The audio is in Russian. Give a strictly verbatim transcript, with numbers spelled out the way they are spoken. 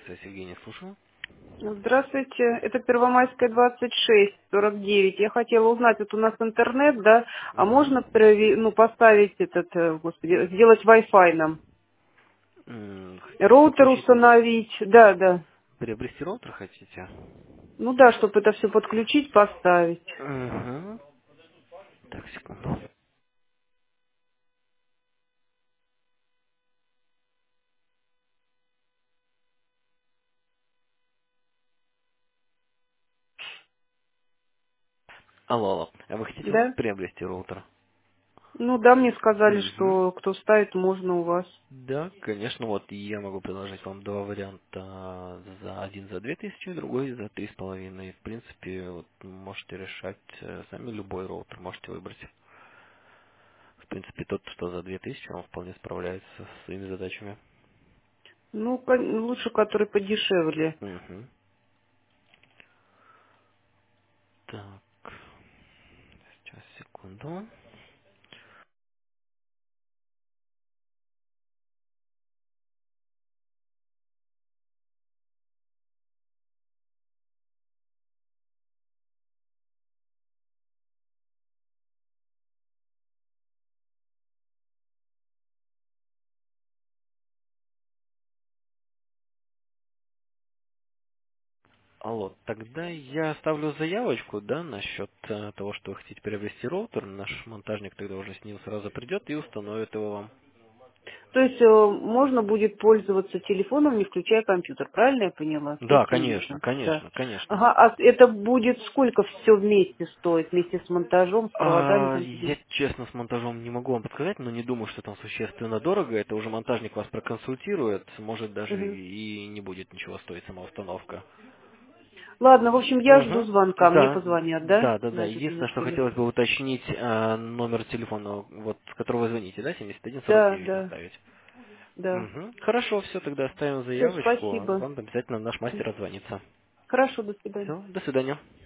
связь, Евгений, слушаю. Здравствуйте, это Первомайская, двадцать шесть, сорок девять. Я хотела узнать, вот у нас интернет, да, а Угу. можно прови- ну, поставить этот, э, господи, сделать Wi-Fi нам? М, Хотите Роутер подключить, установить, да, да. приобрести роутер хотите? Ну да, чтобы это все подключить, поставить. Угу. Так, секунду. Алло, алло. А вы хотите Да? приобрести роутер? Ну да, мне сказали, Угу. что кто ставит, можно у вас. Да, конечно, вот я могу предложить вам два варианта. За один за две тысячи, другой за три с половиной. В принципе, вот можете решать э, сами любой роутер, можете выбрать. В принципе, тот, что за две тысячи, он вполне справляется со своими задачами. Ну, кон- лучше, который подешевле. Угу. Так, сейчас, секунду. Алло, тогда я оставлю заявочку, да, насчет э, того, что вы хотите приобрести роутер. Наш монтажник тогда уже с ним сразу придет и установит его вам. То есть э, можно будет пользоваться телефоном, не включая компьютер, правильно я поняла? Да, Таким конечно, образом, да. конечно, конечно. Ага, а это будет сколько все вместе стоит, вместе с монтажом, с проводами, А, там, я честно с монтажом не могу вам подсказать, но не думаю, что там существенно дорого. Это уже монтажник вас проконсультирует. Может даже Мгм. и не будет ничего стоить сама установка. Ладно, в общем, я жду Угу. звонка, мне Да, позвонят, да, да, да, да. на этот Единственное, номер что телефона? хотелось бы уточнить, э, номер телефона, вот, с которого вы звоните, да, семьдесят один сорок Да, девять да, оставить. да. Угу. Хорошо, все, тогда оставим Все, заявочку. спасибо. Вам обязательно наш мастер отзвонится. Хорошо, до свидания. Все, до свидания.